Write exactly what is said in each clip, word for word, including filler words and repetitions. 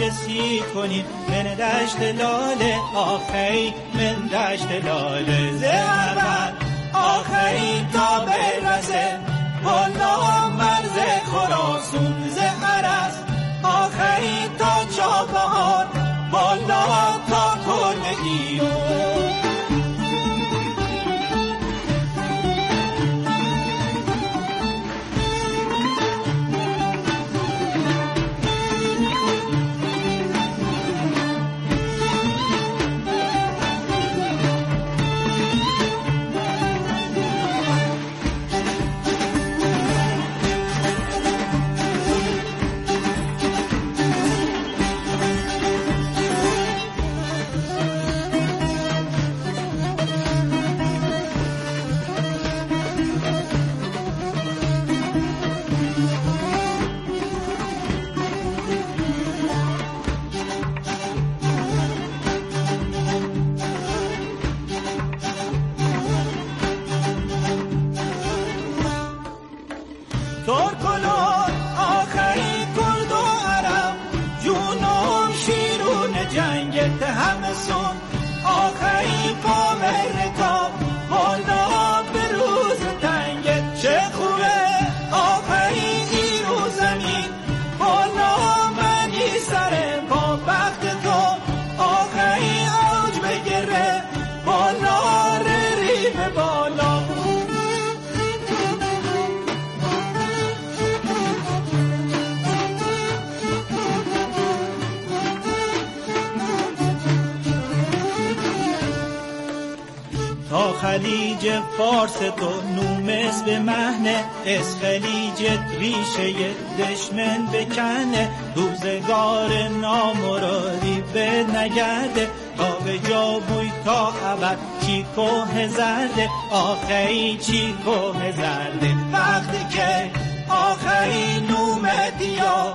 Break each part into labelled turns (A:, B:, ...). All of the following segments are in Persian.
A: رسی کنیم من دشت لاله آخری من دشت لاله زهر آخری تا برسه بالا مرز خراسون زهر است آخری تا چابهار بالا تا کل ایران. خلیج فارس تو نومس به مهنه از خلیج ریشه دشمن بکنه روزگار نامرادی به نگرده تا به جا بوی تا ابد چی کوه زرده آخری چی کوه زرده وقتی که آخری نومدیا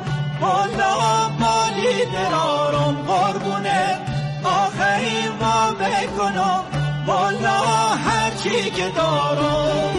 A: بالا بالی درارم قربونه آخری ما بکنم والا هرچی که دارم.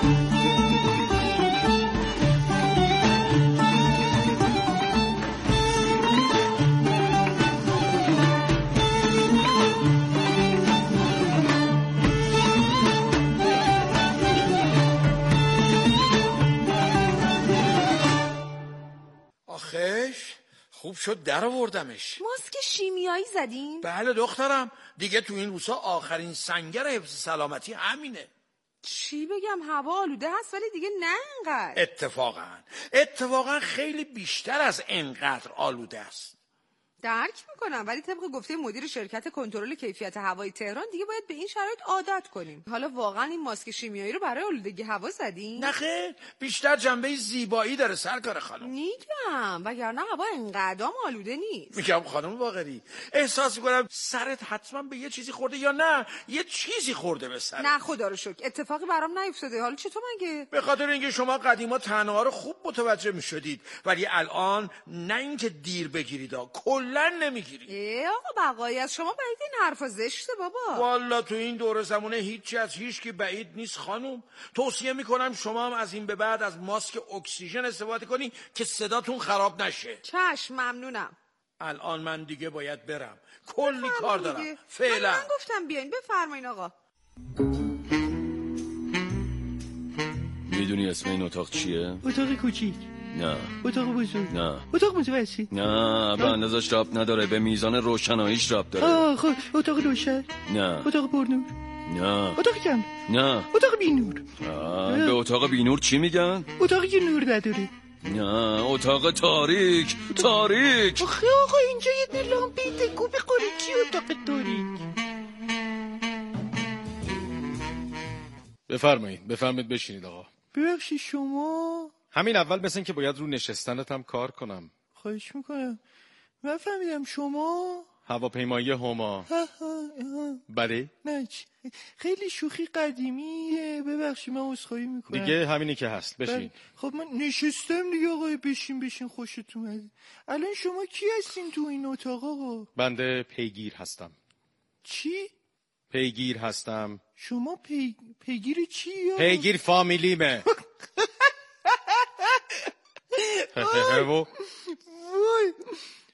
B: آخش خوب شد در آوردمش.
C: ماسک شیمیایی زدین؟
B: بله دخترم، دیگه تو این روزها آخرین سنگر حفظ سلامتی همینه.
C: چی بگم، هوا آلوده هست ولی دیگه نه انقدر.
B: اتفاقا اتفاقا خیلی بیشتر از انقدر آلوده است.
C: درک میکنم ولی طبق گفته مدیر شرکت کنترل کیفیت هوای تهران دیگه باید به این شرایط عادت کنیم. حالا واقعا این ماسک شیمیایی رو برای آلودگی هوا زدین؟
B: نه خیر، بیشتر جنبه زیبایی داره سرکار خانم.
C: میگم وگرنه هوا انقدرام آلوده نیست.
B: میگم خانم باقری، احساس میکنم سرت حتما به یه چیزی خورده یا نه یه چیزی خورده به سرت.
C: نه خدا رو شکر اتفاقی برام نیفتاده. حالا چطور مگه؟
B: به خاطر اینکه شما قدیما طعنه‌ها رو خوب متوجه میشدید ولی الان نه اینکه دیر بگیرید ها، کلا نمیگیرید.
C: ای آقا بقایی از شما بعید این حرفا زشته بابا.
B: والا تو این دور زمونه هیچی از هیچ کی بعید نیست خانم. توصیه میکنم شما هم از این به بعد از ماسک اکسیژن استفاده کنی که صداتون خراب نشه.
C: چشم ممنونم.
B: الان من دیگه باید برم، کلی کار دارم. فعلا.
C: من گفتم بیاین، بفرمایین آقا.
D: میدونی اسم این اتاق چیه؟
E: اتاق کوچیک.
D: نه.
E: اتاق بزرگ.
D: نه.
E: اتاق متوسط.
D: نه، به اندازش ربط نداره، به میزان روشناییش ربط داره.
E: آه خب اتاق روشن.
D: نه.
E: اتاق پرنور.
D: نه.
E: اتاق کم.
D: نه.
E: اتاق بینور.
D: به اتاق بینور چی میگن؟
E: اتاقی که نور نداره.
D: نه، اتاق تاریک. تاریک.
E: آخه آقا اینجا یه لامپی تکو بخوری چی اتاق تاریک؟
F: بفرمایید بفرمایید بشینید آقا.
E: ببخشید شما؟
F: همین اول مثل این که باید رو نشستنت هم کار کنم.
E: خواهش میکنم. من فهمیدم شما
F: هواپیمایی هما. بله؟
E: نه خیلی شوخی قدیمیه، ببخشید من عذرخواهی میکنم.
F: دیگه همینی که هست، بشین.
E: خب من نشستم دیگه آقا، بشین بشین خوشت اومد. الان شما کی هستین تو این اتاق آقا؟
F: بنده پیگیر هستم.
E: چی؟
F: پیگیر هستم.
E: شما پی... پیگیر چی یا؟
F: پیگیر فامیلیمه.
E: وای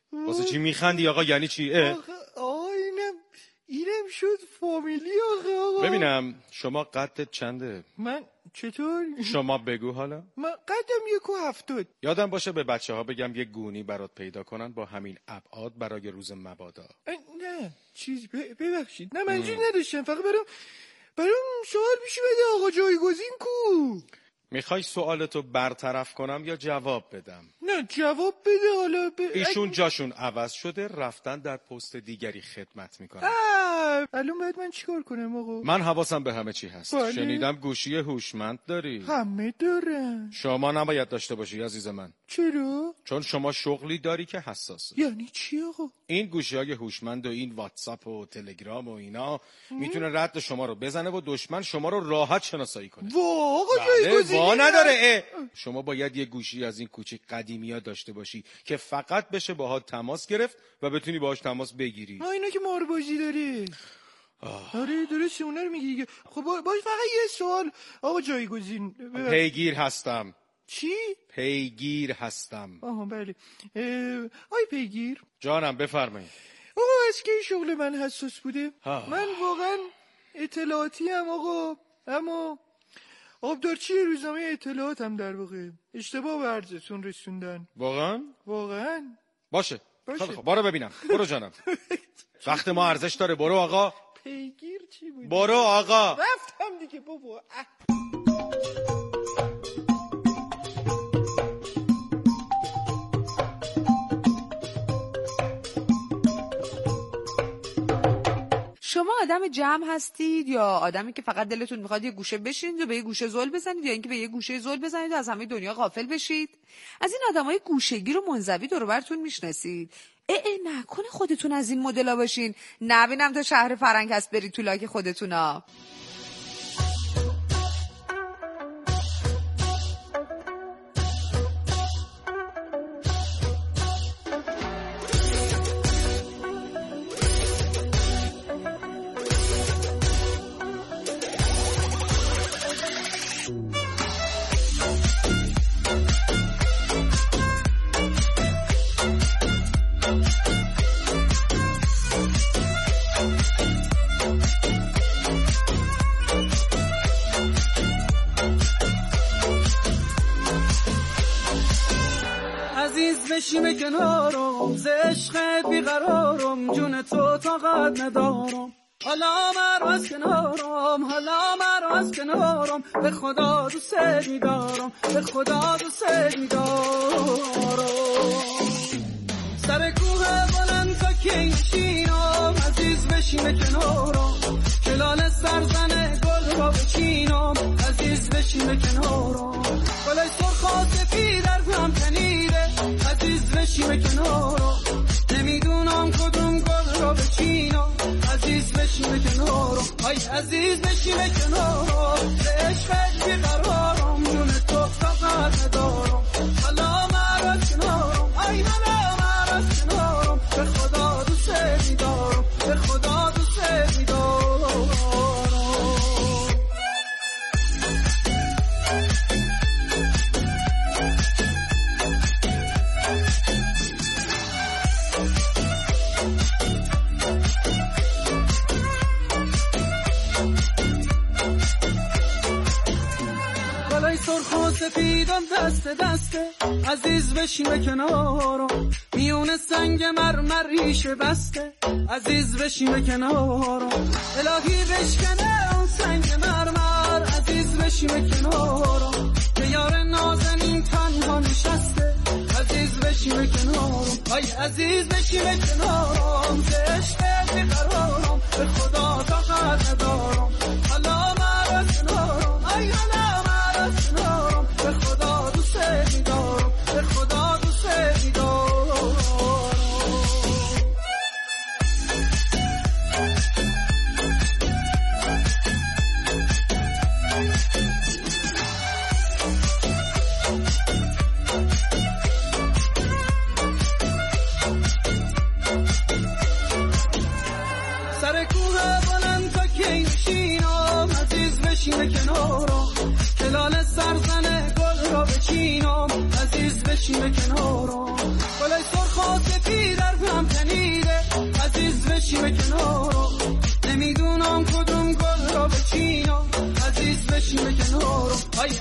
F: واسه چی میخندی آقا؟ یعنی چی؟
E: آقا آقا اینم اینم شد فامیلی آقا آقا
F: ببینم شما قدت چنده؟
E: من چطور؟
F: شما بگو حالا.
E: من قدم یک و هفتاد.
F: یادم باشه به بچه ها بگم یه گونی برات پیدا کنن با همین ابعاد برای روز مبادا.
E: نه چیز ببخشید، نه منظور نداشتم، فقط برام برام سوال پیش بده آقا جایگزین کو؟
F: میخوای سوالتو برطرف کنم یا جواب بدم؟
E: نه جواب بده حالا ب...
F: ایشون جاشون عوض شده رفتن در پست دیگری خدمت میکنن.
E: الان باید من چیکار کنم آقا؟
F: من حواسم به همه چی هست.
E: بله.
F: شنیدم گوشی هوشمند داری.
E: همه دارن.
F: شما نباید داشته باشی عزیز من.
E: چرا؟
F: چون شما شغلی داری که حساسه.
E: یعنی چی آقا؟
F: این گوشی های هوشمند و این واتساپ و تلگرام و اینا میتونه رد شما رو بزنه و دشمن شما رو راحت شناسایی کنه.
E: وا آقا
F: بله،
E: جایگزین
F: وا نداره. شما باید یه گوشی از این کوچیک قدیمی‌ها داشته باشی که فقط بشه باهات تماس گرفت و بتونی باهاش تماس بگیری.
E: آ اینا که ماربازی داره. آره درسته اونا رو میگی دیگه. خب باش فقط یه سوال آقا جایگزین.
F: پیگیر هستم.
E: چی؟
F: پیگیر هستم.
E: آها بله. آی پیگیر
F: جانم بفرمایید.
E: آقا از که شغل من حساس بوده ها. من واقعا اطلاعاتی هم آقا، اما آبدارچی روزنامه اطلاعات هم در واقع اشتباه به عرضتون رسوندن.
F: واقعا؟
E: واقعا
F: باشه
E: باشه
F: خب برو ببینم. برو جانم. وقت ما ارزش داره. برو آقا.
E: پیگیر چی بود؟
F: برو آقا.
E: رفتم دیگه بابا.
C: شما آدم جمع هستید یا آدمی که فقط دلتون میخواد یه گوشه بشینید و به یه گوشه زل بزنید یا اینکه به یه گوشه زل بزنید و از همه دنیا غافل بشید؟ از این آدمای گوشه‌گیر و منزوی دور و برتون میشناسید؟ اه اه نکنه خودتون از این مدلا باشین. نبینم تا شهر فرنگ هست برید تو لاک خودتونا.
A: بشیم کنارم ز عشقت بیقرارم جون تو طاقت ندارم حالا مرو از کنارم حالا مرو از کنارم به خدا دوست می‌دارم به خدا دوست می‌دارم سر کوه بلند تا که نشینم عزیز بشیم کنارم کلال سرزن گل را بچینم عزیز بشیم کنارم گل سرخ و سفید در هم تنیده عزیز بشیم کنارم نمیدونم کدوم گل را بچینم عزیز بشیم کنارم آی عزیز بشیم کنارم به عشقت بیقرارم جون تو طاقت ندارم حالا مرا کنارم آی حالا مرا کنارم به خدا دوست می‌دارم به خدا دوست می‌دارم سفیدم دست دسته عزیز بشیم کنارم میون سنگ مرمر ریشه بسته عزیز بشیم کنارم الهی بشکنه اون سنگ مرمر عزیز بشیم کنارم که یار نازنین تنها نشسته عزیز بشیم کنارم آی عزیز بشیم کنارم ز عشقت بیقرارم به خدا طاقت ندارم حالا مرا کنارم آی حالا مرا کنارم به خدا دوست می‌دارم به خدا دوست می‌دارم سر کوه بلند تا که نشینم عزیز بشیم کنارم کلال سرزن گل را بچینم عزیز بشیم کنارم گل سرخ و سفید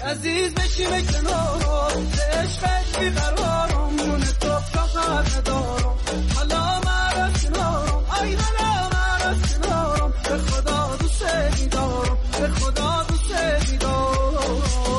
A: عزیز بشیم کنارم عشقت بیقرارم جون تو فقط ندارم حالا من از کنارم ای حالا من از کنارم به خدا دوست می‌دارم به خدا دوست می‌دارم.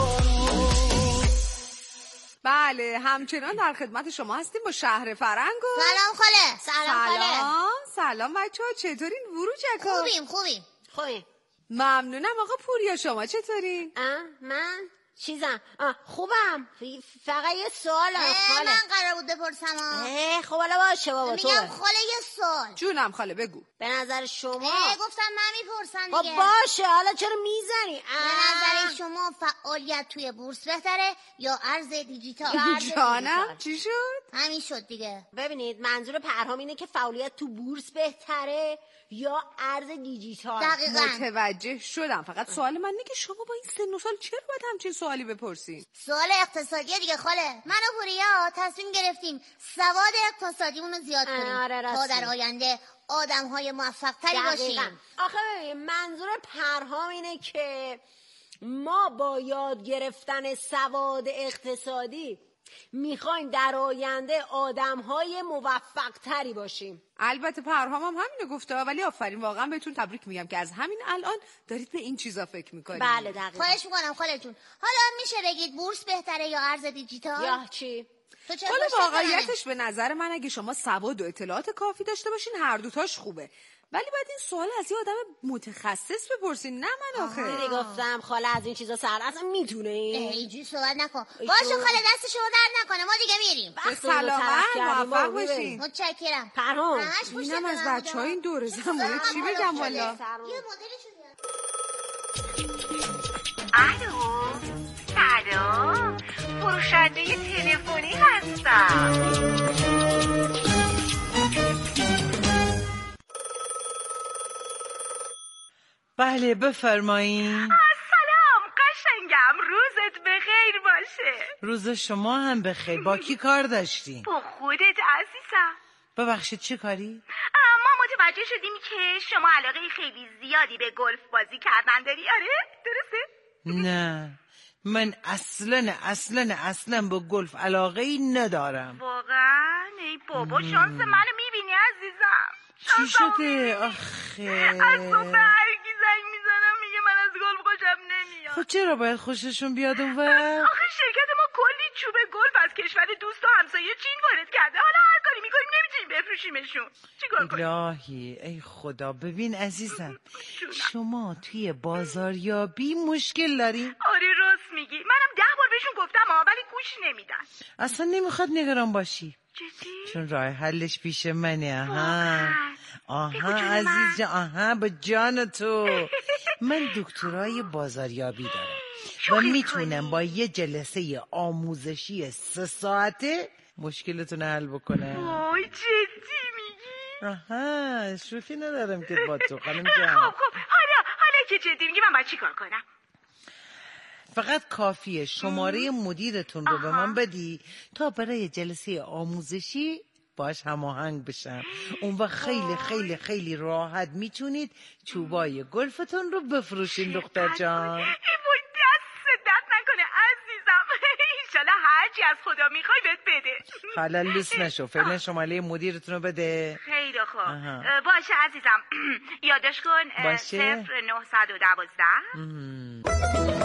C: بله همچنان در خدمت شما هستیم با شهر فرنگ و
G: سلام خاله. سلام خاله.
C: سلام سلام بچه ها چطورین وروجکا؟
G: خوبیم خوبیم
H: خوبیم.
C: ممنونم آقا پوریا شما چطورین؟
H: من چیزم خوبم فقط یه سوال خاله.
G: من قرار بود بپرسم
H: اه خب حالا باشه بابا تو
G: میگم خاله یه سوال.
C: جونم خاله بگو.
H: به نظر شما
G: گفتم من میپرسم دیگه.
H: خب باشه حالا چرا میزنی؟
G: به نظر شما فعالیت توی بورس بهتره یا ارز دیجیتال؟
C: جانم چی شد؟
G: همین شد دیگه.
H: ببینید منظور پرهام اینه که فعالیت تو بورس بهتره یا ارز دیجیتال.
G: دقیقاً
C: متوجه شدم فقط سوال من اینه که شما با این سن و سال چرا باید همچین سوالی بپرسین؟
G: سوال اقتصادیه دیگه خاله. من و پوریا تصمیم گرفتیم سواد اقتصادیمون رو زیاد کنیم
H: آره
G: تا در آینده آدم های موفق تری باشیم.
H: آخه منظور پرهام اینه که ما با یاد گرفتن سواد اقتصادی میخوایم در آینده آدم‌های موفق تری باشیم.
C: البته پرهام هم همینو گفته ولی آفرین واقعا بهتون تبریک میگم که از همین الان دارید به این چیزا فکر میکنید.
H: بله دقیقاً.
G: خواهش میکنم خاله جون. حالا میشه بگید بورس بهتره یا ارز دیجیتال؟
H: یا چی؟
C: حالا واقعیتش به نظر من اگه شما سواد و اطلاعات کافی داشته باشین هر دوتاش خوبه. ولی بعد این سوال از یه آدم متخصص بپرسین نه من آخه.
H: دیگه گفتم خاله از این چیزا سر اصلا میتونه این.
G: اینجوری صحبت نکن. باشه خاله دست شما درد نکنه ما دیگه میریم.
C: به سلامت موفق باشین.
G: متشکرم.
H: پرهام
C: اینم از بچهای این دوره زمانه چی بگم والا.
G: یه مدلی شده.
I: الو سلام فروشنده تلفنی هستم.
J: بله بفرمایین.
I: سلام قشنگم روزت بخیر باشه.
J: روز شما هم بخیر. با کی کار داشتین؟
I: با خودت عزیزم.
J: ببخشید چه کاری؟
I: ما متوجه شدیم که شما علاقه خیلی زیادی به گلف بازی کردن داری آره؟ درسته؟
J: نه من اصلا اصلا اصلا با گلف علاقه ای ندارم.
I: واقعا؟ ای بابا شانس منو میبینی عزیزم.
J: چی شده؟ آخه
I: از صبح هرگی زنگ میزنم میگه من از گلف خوشم نمیاد.
J: خب چرا باید خوششون بیاد اون وقت؟
I: آخه شرکت ما کلی چوب گلف از کشور دوست و همسایه چین وارد کرده. حالا هر کاری میکنیم نمیتونیم بفروشیمشون. چیکار کنیم؟
J: الهی ای خدا. ببین عزیزم شما توی بازاریابی مشکل دارین؟
I: آره راست میگی. منم ده بار بهشون گفتم ها ولی گوش نمیدن.
J: اصلا نمیخواد نگران باشی.
I: جدی؟
J: چون راه حلش پیش منه. آها آها عزیز جان آها با جان تو. من دکترای بازاریابی دارم و میتونم با یه جلسه آموزشی سه ساعته مشکلتون حل بکنم.
I: وای جدی میگی؟
J: آها شوخی ندارم که با تو خانم جان.
I: خب خب حالا حالا که جدی میگی من باید چی کار کنم؟
J: فقط کافیه شماره مدیرتون رو به من بدی تا برای جلسه آموزشی باش هماهنگ بشم. اون وقت خیلی خیلی خیلی راحت میتونید چوبای گلفتون رو بفروشین دختر جان.
I: ای وای دست درد نکنه عزیزم. انشالله هرچی از خدا میخوای بهت بده.
J: حالا لوس نشو فعلا شماره مدیرتون رو بده.
I: خیلی خوب باشه عزیزم. یادش کن
J: باشه
I: صفر نهصد و دوازده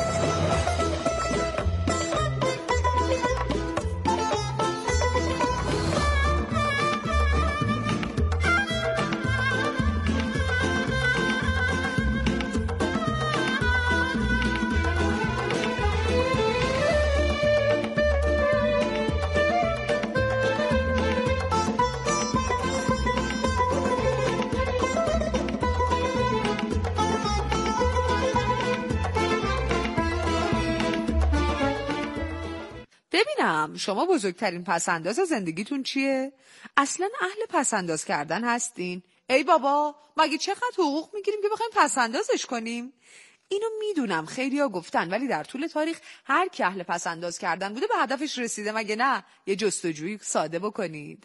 C: ببینم شما بزرگترین پسنداز زندگیتون چیه؟ اصلا اهل پسنداز کردن هستین؟ ای بابا مگه چقدر حقوق میگیریم که بخوایم پسندازش کنیم؟ اینو میدونم خیلیا گفتن ولی در طول تاریخ هر کی اهل پسنداز کردن بوده به هدفش رسیده. مگه نه؟ یه جستجوی ساده بکنید.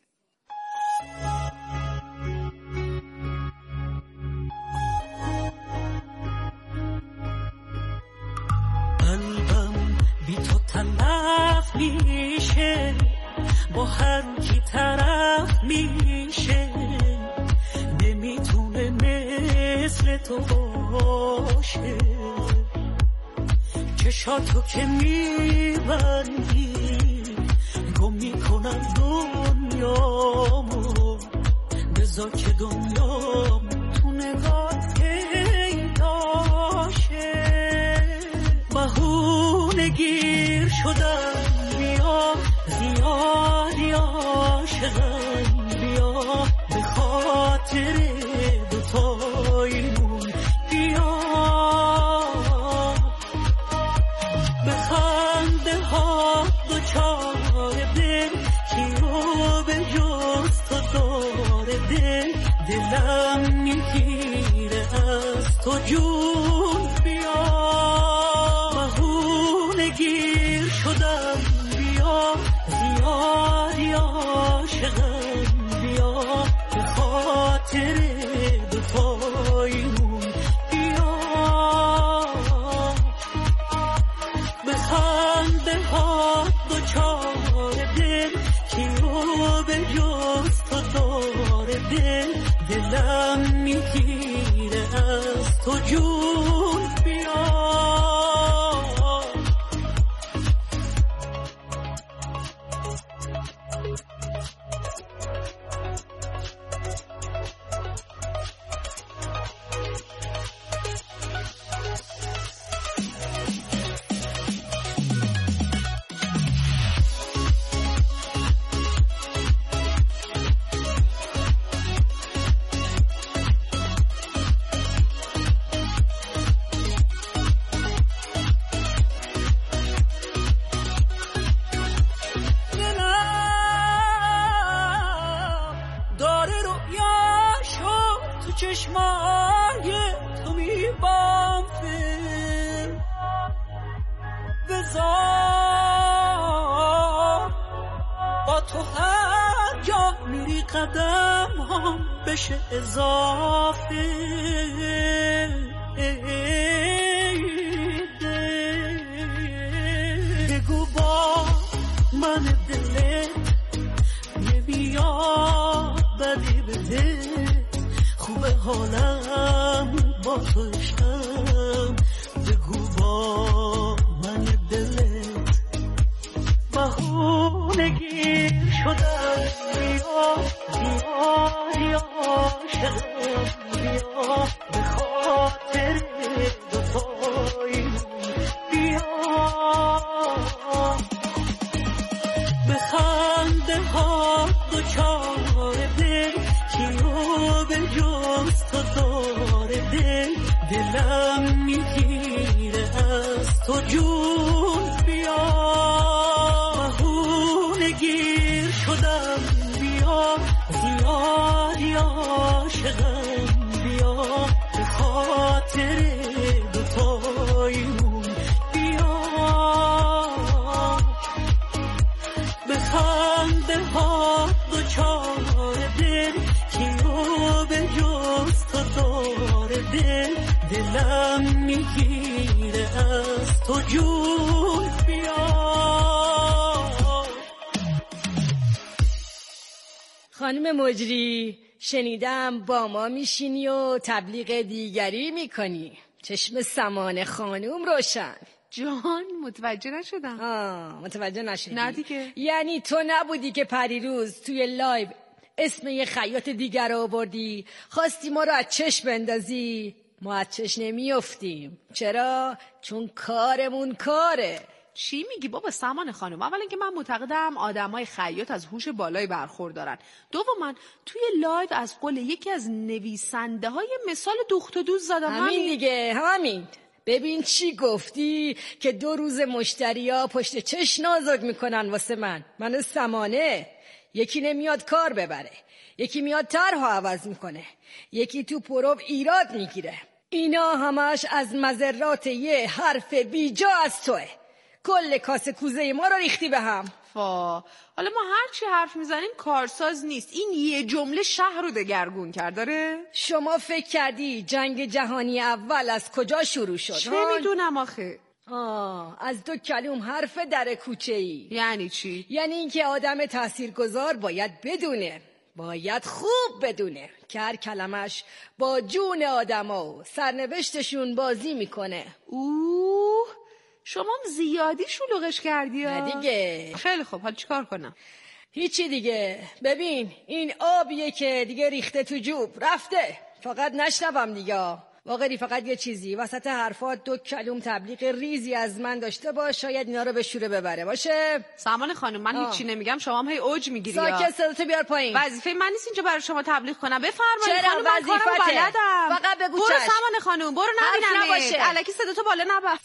A: قلبم با هر کی طرف میشه، نمیتونه مثل تو باشه. چشاتو که میبندی گم میکنم دنیامو، بذار که دنیام تو نگاه پیداشه. بهونه گیر شدم بیا، زیادی عاشقم بیا، به خاطر دوتاییمون بیا. به خنده ها دوچار دل، کیو به جز تو داره دل، دلم میگیره از تو جون بیا. بهونه گیر شدم بیا، زیادی عاشقم بیا، به خاطر دوتاییمون بیا. به خنده ها دوچار دل، کیو به جز تو داره دل، دلم میگیره از تو جون بیا. چشمای تو میبافه، بذار با تو هر جا میری قدم هم بشه اضافه. بگو با من دلت نمیاد بدی بده، خوبه حالم با تو عشقم. بگو با من دلت بهونه گیر شدم بیا، بیا عاشقم بیا، به خاطر دوتاییمون بیا. به خنده ها دوچار دل، کیو به جز تو داره دل، دلم میگیره از تو جون بیا. بهونه گیر شدم بیا، زیادی عاشقم بیا، به خاطر دوتاییمون بیا. به خنده ها دوچار دل، کیو به جز تو داره دل، دلم میگیره از تو جون بیا.
H: خانم مجری، شنیدم با ما میشینی و تبلیغ دیگری میکنی. چشم سمان خانوم روشن.
C: جان متوجه نشدم.
H: آه متوجه نشدی؟
C: نه دیگه.
H: یعنی تو نبودی که پریروز توی لایو اسم یه خیاط دیگر رو آوردی، خواستی ما رو از چشم بندازی؟ ما از چشم نمیافتیم. چرا؟ چون کارمون کاره.
C: چی میگی بابا سمان خانم؟ اولا که من معتقدم آدمای خیاط از هوش بالایی برخوردارن. دوما توی لایو از قول یکی از نویسنده های مثال دوخت و دوز زدم.
H: همین, همین دیگه همین. ببین چی گفتی که دو روز مشتریا پشت چش نازک میکنن واسه من. من سمانه. یکی نمیاد کار ببره، یکی میاد طرحو عوض میکنه، یکی تو پرو ایراد میگیره. اینا همش از مزرات یه حرف بیجا از توه. کل کاسه کوزه ما رو ریختی به هم.
C: فا حالا ما هر چی حرف میزنیم کارساز نیست. این یه جمله شهر رو دگرگون کرد. داره
H: شما فکر کردی جنگ جهانی اول از کجا شروع شد؟
C: چه میدونم آخه.
H: آه از دو کلوم حرف در کوچه ای.
C: یعنی چی؟
H: یعنی اینکه آدم تاثیرگذار باید بدونه، باید خوب بدونه که هر کلمش با جون آدما و سرنوشتشون بازی میکنه.
C: اوه شما زیادی شلوغش کردی ها.
H: نه دیگه.
C: خیلی خوب، حالا چیکار کنم؟
H: هیچی دیگه. ببین این آبیه که دیگه ریخته تو جوب رفته، فقط نشنوم دیگه. واقعی فقط یه چیزی وسط حرفات دو کلوم تبلیغ ریزی از من داشته باش، شاید اینا رو به شوره ببره. باشه
C: سامان خانم، من آه. هیچی نمیگم، شما هم هی اوج میگیری.
H: ساکت، صداتو بیار پایین.
C: وظیفه من نیست اینجا برای شما تبلیغ کنم. بفرمایید
H: خانم،
C: من کارم بلدم.
H: فقط بگو
C: برو سامان خانم، برو نبینم الکی صداتو بالا نبر.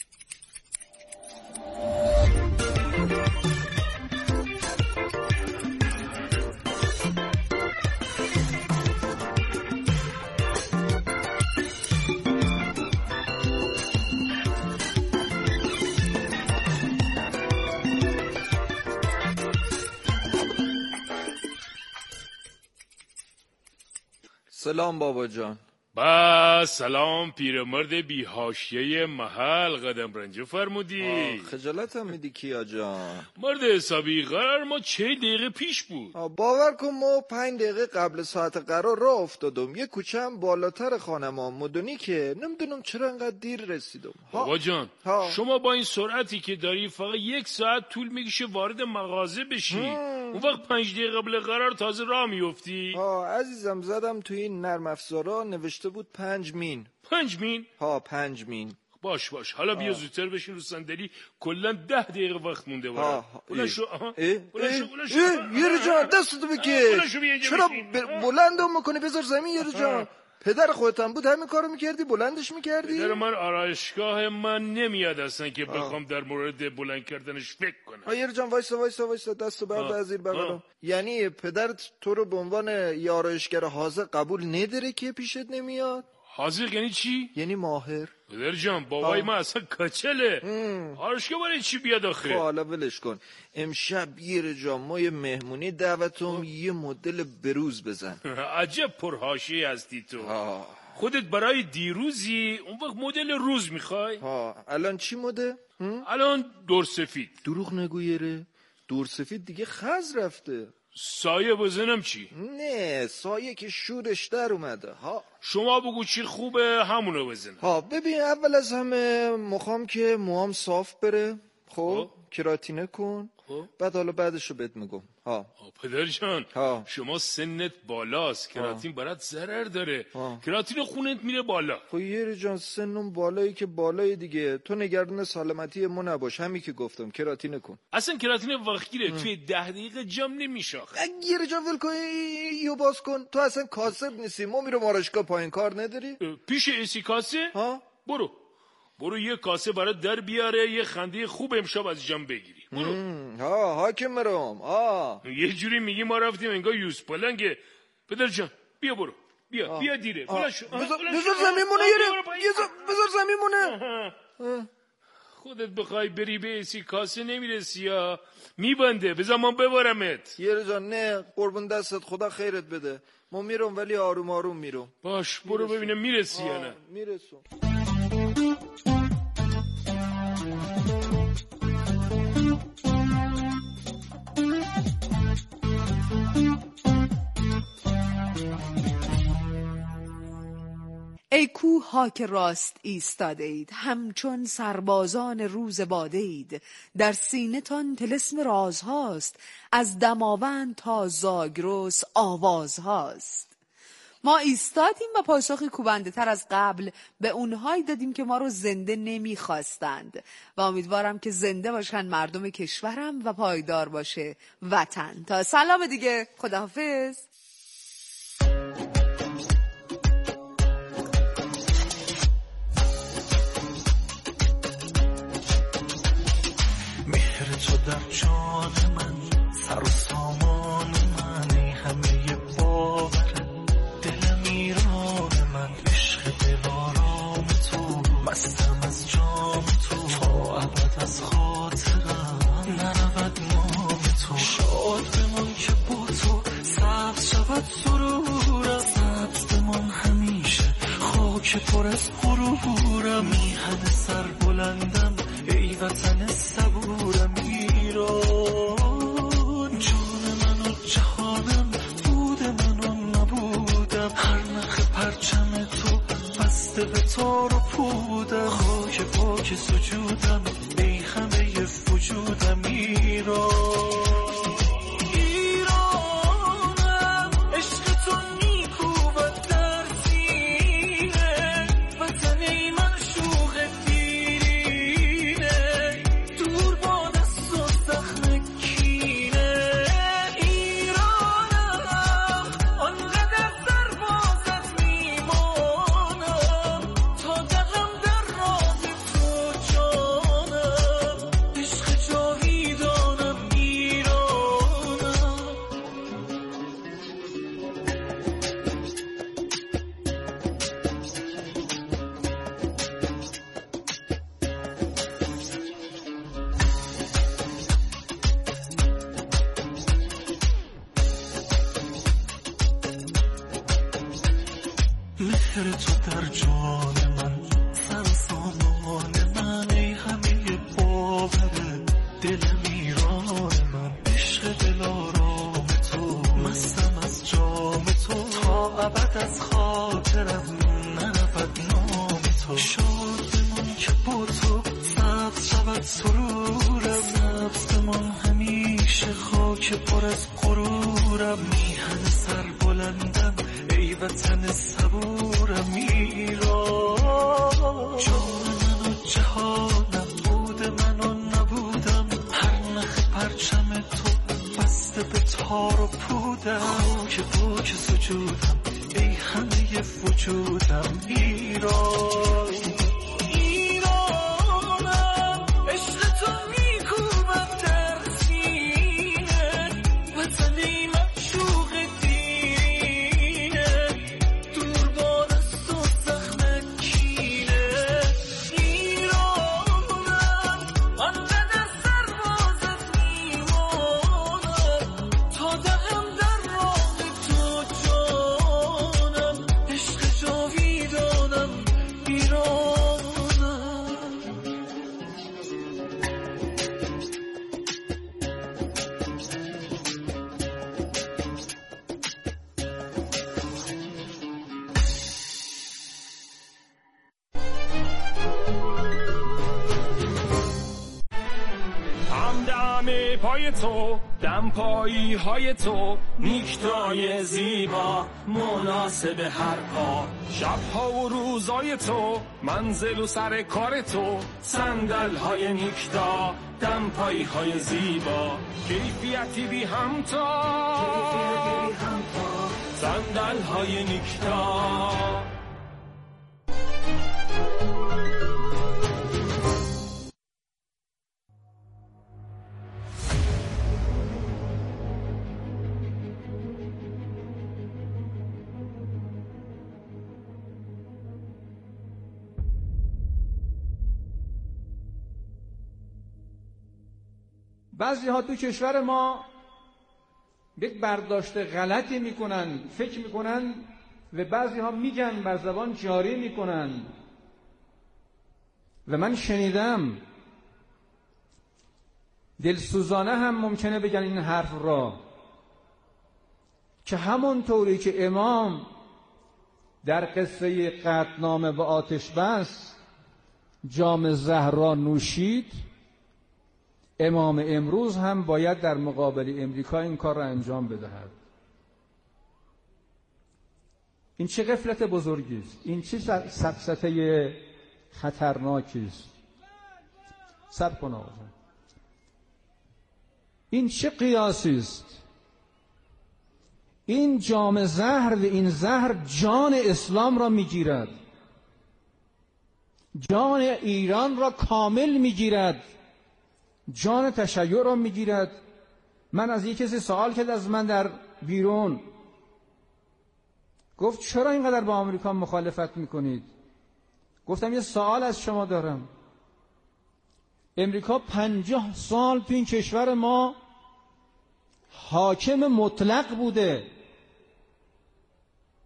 E: سلام بابا جان.
K: با سلام پیرمرد بی حاشیه محل، قدم رنجه فرمودی.
E: خجالت هم میدی کیا جان؟
K: مرد حسابی قرار ما چه دقیقه پیش بود.
E: باور کن ما پنج دقیقه قبل ساعت قرار راه افتادم، یه کوچه هم بالاتر خانم ها مدنی که نمیدونم چرا انقدر دیر رسیدم.
K: بابا جان ها. شما با این سرعتی که داری فقط یک ساعت طول میکشه وارد مغازه بشی، اون وقت پنج دقیقه قبل قرار تازه راه میفتی.
E: ها عزیزم زدم توی این نرم افزارا نوشته بود پنج مین.
K: پنج مین؟
E: ها پنج مین.
K: باش باش حالا بیا زودتر بشین رو صندلی، کلا ده دقیقه وقت مونده برام. بلند شو. بلند شو بلند شو.
E: یارو جان دستتو بکش. چرا بلندم میکنی؟ بذار زمین یارو جان. پدر خودتم بود همین کارو میکردی، بلندش میکردی؟
K: پدر من آرایشگاه من نمیاد اصلا که بخوام در مورد بلند کردنش فکر کنم.
E: آ یارو جان وایسا وایسا وایسا دستو برد از زیر بغلم. یعنی پدرت تو رو به عنوان یه آرایشگر حاضر قبول نداره که پیشت نمیاد؟
K: حاضر یعنی چی؟
E: یعنی ماهر.
K: پدر جان بابای ما اصلا کچله، آرایشگاه برای چی بیاد آخه؟
E: حالا ولش کن. امشب یه جان ما یه مهمونی دعوتم، یه مدل بروز بزن.
K: عجب پرحاشیه هستی تو. آه. خودت برای دیروزی، اون وقت مدل روز میخوای؟
E: ها الان چی مدل؟
K: الان دور سفید.
E: دروغ نگویره، دور سفید دیگه خز رفته.
K: سایه بزنم چی؟
E: نه سایه که شورش در اومده. ها
K: شما بگو چی خوبه همونو بزنم.
E: ها ببین اول از همه مخوام که موام صاف بره. خب کراتینه کن. خب بعد حالا بعدشو بهت میگم. ها
K: پدر جان
E: ها.
K: شما سنت بالاست، کراتین برات ضرر داره. ها. کراتین خونت میره بالا.
E: خب یه جان سنم بالایی که بالای دیگه، تو نگران سلامتی ما نباش، همین که گفتم کراتینه کن.
K: اصلا کراتین وقتگیره، توی ده دقیقه جام نمیشاخه.
E: یه جان ول کن یو باز کن. تو اصلا کاسب نیستی، ما میرم آرایشگاه پایین کار نداری؟
K: پیش ایسی کاسه؟
E: ها
K: برو برو یه کاسه برات در بیاره، یه خنده خوب امشب از جام بگیری. برو.
E: ها حاکم مرم. ها
K: یه جوری میگی ما رفتیم انگار یوز پلنگه. پدر جان بیا برو بیا آه. بیا دیره. بلند شو.
E: بذار زمین مونه یه بذار زمین مونه.
K: خودت بخوای بری به ایسی کاسه نمیرسی یا میبنده. بذار من ببرمت.
E: یه جان نه قربون دستت، خدا خیرت بده. ما میرم ولی آروم آروم میرم.
K: باش برو ببینم میرسی یا نه.
E: میرسم.
C: ای کوه ها که راست ایستاده اید، همچون سربازان روز باده اید. در سینه تان طلسم راز هاست، از دماوند تا زاگرس آواز هاست. ما ایستادیم و پاسخی کوبنده تر از قبل به اونهایی دادیم که ما رو زنده نمیخواستند و امیدوارم که زنده باشن مردم کشورم و پایدار باشه وطن. تا سلام دیگه، خداحافظ.
L: در جان من سر و سامان منی، همه باور دل میران من، عشق دلارام تو، مستم از جام تو، تا ابد از خاطرم نرود نام تو. شاد بمان که با تو سبز شود سرورم، سبز بمان همیشه خاک پر از غرورم. میهن سر بلندم وطن صبورم ایران. جان من و جهانم، بود من و نبودم، هر نخ پرچم تو بسته به تار و پودم. خاک پاک سجودم ای همه وجودم ایران. مهر تو در جان من، سر سامان من، ای همه باور دلم ایران من. عشق دلارام تو، مستم از جام تو، تا ابد از خاطرم نرود نام تو. شاد بمان که با تو سبز شود سرورم، سبز بمان همیشه خاک پر از غرورم. میهن سر بلندم ای وطن صبورم ایران. جان من و جهانم، بود من و نبودم، هر نخ پرچم تو بسته به تار و پودم. خاک پاک سجودم ای همه وجودم ایران. ایرانم عشق تو میکوبم در سینه، وطنی معشوق
M: پای تو، دمپایی های تو، نیکتای زیبا مناسب هر پا. شبها و روزای تو، منزل و سر کار تو، صندل های نیکتا، دمپایی های زیبا. کیفیتی بی همتا، صندل های نیکتا.
N: بعضی ها تو کشور ما یک برداشت غلطی میکنن، فکر میکنن و بعضی ها میگن بر زبان جاری میکنن و من شنیدم دلسوزانه هم ممکنه بگن این حرف را که همون طوری که امام در قصه قطعنامه و آتش بس جام زهرا نوشید، امام امروز هم باید در مقابل امریکا این کار را انجام بدهد. این چه غفلت بزرگی است، این چه سفسطه خطرناکی است. صبر کن آقا جان، این چه قیاسی است؟ این جام زهر و این زهر جان اسلام را میگیرد، جان ایران را کامل میگیرد، جان تشیع را میگیرد. من از یک کسی سوال کرد از من در بیرون، گفت چرا اینقدر با آمریکا مخالفت میکنید؟ گفتم یه سوال از شما دارم. امریکا پنجاه سال تو این کشور ما حاکم مطلق بوده،